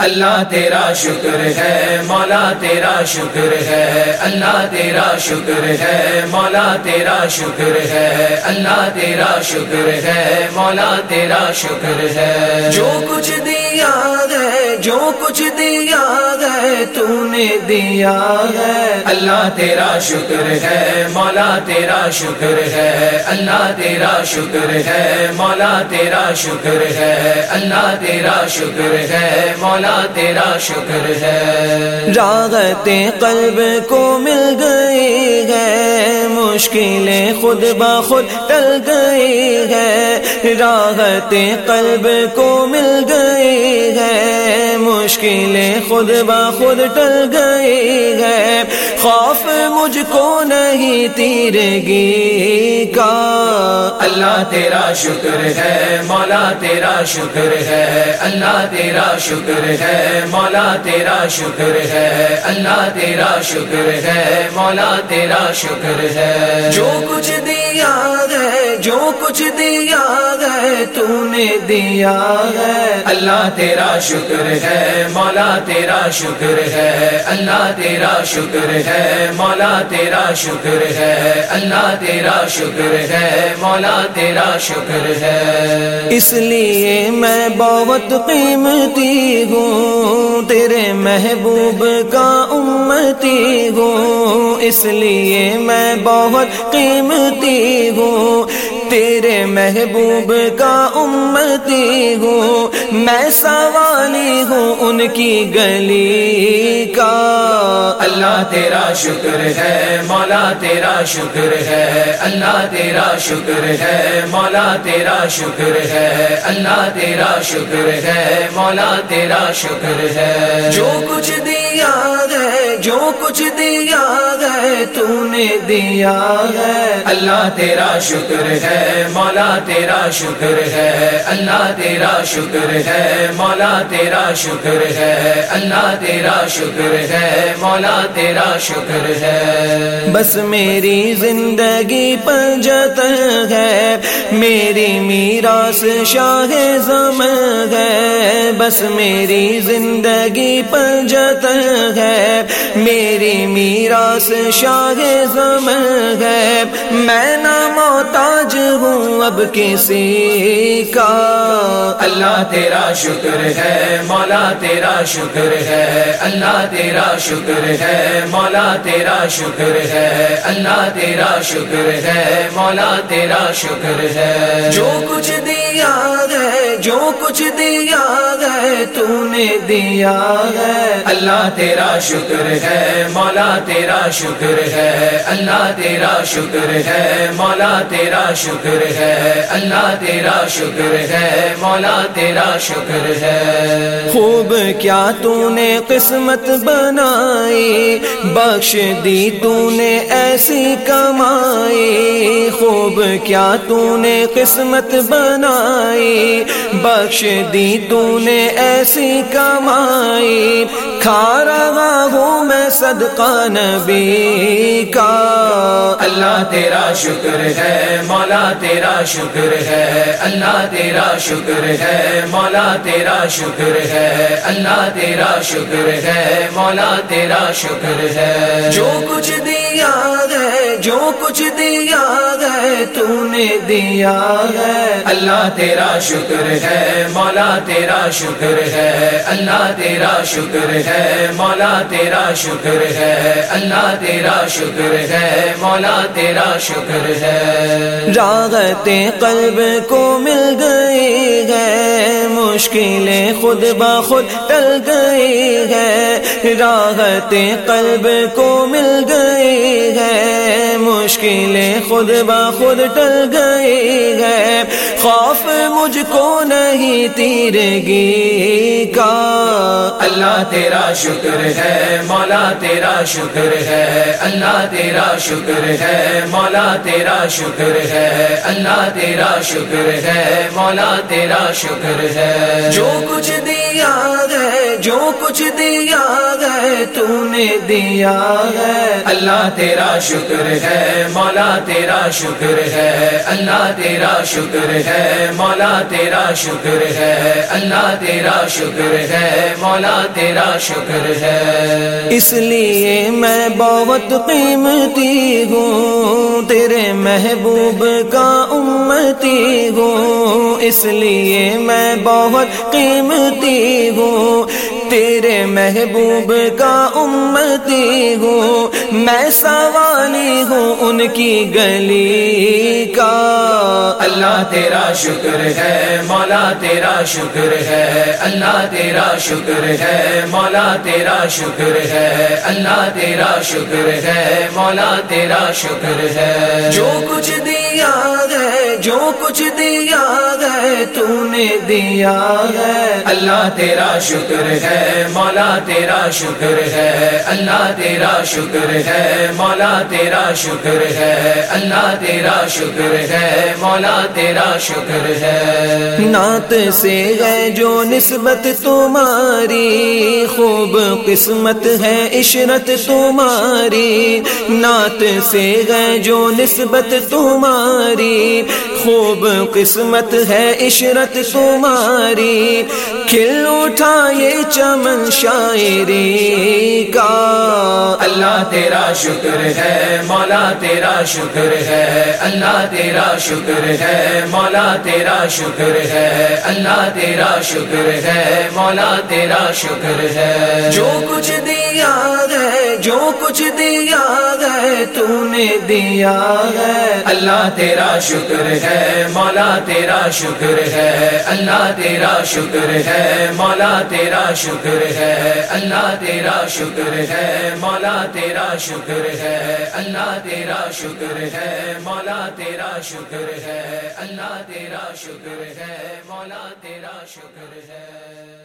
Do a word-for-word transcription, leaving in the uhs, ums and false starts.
اللہ تیرا شکر ہے مولا تیرا شکر ہے، اللہ تیرا شکر ہے مولا تیرا شکر ہے، اللہ تیرا شکر ہے مولا تیرا شکر ہے۔ جو کچھ دیا ہے جو کچھ دیا ہے تو نے دیا ہے، اللہ تیرا شکر ہے مولا تیرا شکر ہے، اللہ تیرا شکر ہے مولا تیرا شکر ہے، اللہ تیرا شکر ہے مولا تیرا شکر ہے۔ راحتیں قلب کو مل گئی ہے، مشکلیں خود بخود ٹل گئی ہے، راحتیں قلب کو مل گئی ہے، مشکلیں خود بخود ٹل گئی ہے، خوف مجھ کو نہیں تیرگی کا، اللہ تیرا شکر ہے مولا تیرا شکر ہے، اللہ تیرا شکر ہے مولا تیرا شکر ہے، اللہ تیرا شکر ہے مولا تیرا شکر ہے۔ جو کچھ دیا ہے جو کچھ دیا ہے تو نے دیا ہے، اللہ تیرا شکر ہے مولا تیرا شکر ہے، اللہ تیرا شکر ہے مولا تیرا شکر ہے، اللہ تیرا شکر ہے مولا تیرا شکر ہے۔ اس لیے میں بہت قیمتی ہوں، تیرے محبوب کا امتی ہوں، اس لیے میں بہت قیمتی ہوں، تیرے محبوب کا امتی ہوں، میں سوالی ہوں ان کی گلی کا، اللہ تیرا شکر ہے مولا تیرا شکر ہے، اللہ تیرا شکر ہے مولا تیرا شکر ہے، اللہ تیرا شکر ہے مولا تیرا شکر ہے۔ جو کچھ دیا ہے جو کچھ دیا ہے تو نے دیا ہے، اللہ تیرا شکر ہے مولا تیرا شکر ہے، اللہ تیرا شکر ہے مولا تیرا شکر ہے، اللہ تیرا شکر ہے مولا تیرا شکر ہے۔ بس میری زندگی پر جتن ہے، میری میراث شاہ زمن ہے، بس میری زندگی پر جتن ہے، میری میراث شاہ زمن ہے، میں نہ محتاج ہوں اب کسی کا، اللہ تیرا شکر ہے مولا تیرا شکر ہے، اللہ تیرا شکر ہے مولا تیرا شکر ہے، اللہ تیرا شکر ہے مولا تیرا شکر ہے۔ جو کچھ دیا ہے جو کچھ دیا ہے تو نے دیا ہے، اللہ تیرا شکر ہے مولا تیرا شکر ہے، اللہ تیرا شکر ہے مولا تیرا شکر ہے، اللہ تیرا شکر ہے مولا تیرا شکر ہے۔ خوب کیا تو نے قسمت بنائی، بخش دی تو نے ایسی کمائی، خوب کیا تو نے قسمت بنائی، بخش دی تو نے ایسی کمائی، کھا رہا ہوں میں صدقہ نبی کا، اللہ تیرا شکر ہے مولا تیرا شکر ہے، اللہ تیرا شکر ہے مولا تیرا شکر ہے، اللہ تیرا شکر ہے مولا تیرا شکر ہے۔ جو کچھ دیا ہے جو کچھ دیا ہے تو نے دیا ہے، اللہ تیرا شکر ہے مولا تیرا شکر ہے، اللہ تیرا شکر ہے مولا تیرا شکر ہے، اللہ تیرا شکر ہے مولا تیرا شکر ہے۔ راحتیں قلب کو مل گئی ہے، مشکلیں خود بخود ٹل گئی ہے، راحتیں قلب کو مل گئی ہے، مشکلیں خود بخود ٹل گئی ہے، خوف مجھ کو نہیں تیرگی کا، اللہ تیرا شکر ہے مولا تیرا شکر ہے، اللہ تیرا شکر ہے مولا تیرا شکر ہے، اللہ تیرا شکر ہے مولا تیرا شکر ہے۔ جو کچھ دیا ہے جو کچھ دیا ہے تو نے دیا ہے اللہ تیرا شکر ہے مولا تیرا شکر ہے اللہ تیرا شکر ہے مولا تیرا شکر ہے اللہ تیرا شکر ہے مولا تیرا شکر ہے اس لیے میں بہت قیمتی ہوں تیرے محبوب کا امتی ہوں اس لیے میں بہت قیمتی ہوں تیرے محبوب کا امتی ہوں میں سوالی ہوں ان کی گلی کا اللہ تیرا شکر ہے مولا تیرا شکر ہے اللہ تیرا شکر ہے مولا تیرا شکر ہے اللہ تیرا شکر ہے مولا تیرا شکر ہے جو کچھ دیا ہے جو کچھ دیا ہے تو نے دیا ہے اللہ تیرا شکر ہے مولا تیرا شکر ہے اللہ تیرا شکر ہے مولا تیرا شکر ہے اللہ تیرا شکر ہے مولا تیرا شکر ہے نعت سے ہے جو نسبت تمہاری خوب قسمت ہے عشرت تمہاری نعت سے ہے جو نسبت تمہاری خوب قسمت ہے عشرت تمہاری کھل اٹھا یہ چمن شاعری کا اللہ تیرا شکر ہے مولا تیرا شکر ہے اللہ تیرا شکر ہے مولا تیرا شکر ہے اللہ تیرا شکر ہے مولا تیرا شکر ہے جو کچھ دیا ہے جو کچھ دیا ہے تو نے دیا ہے اللہ تیرا شکر ہے مولا تیرا شکر ہے اللہ تیرا شکر ہے مولا تیرا شکر ہے اللہ تیرا شکر ہے مولا تیرا شکر ہے اللہ تیرا شکر ہے مولا تیرا شکر ہے اللہ تیرا شکر ہے مولا تیرا شکر ہے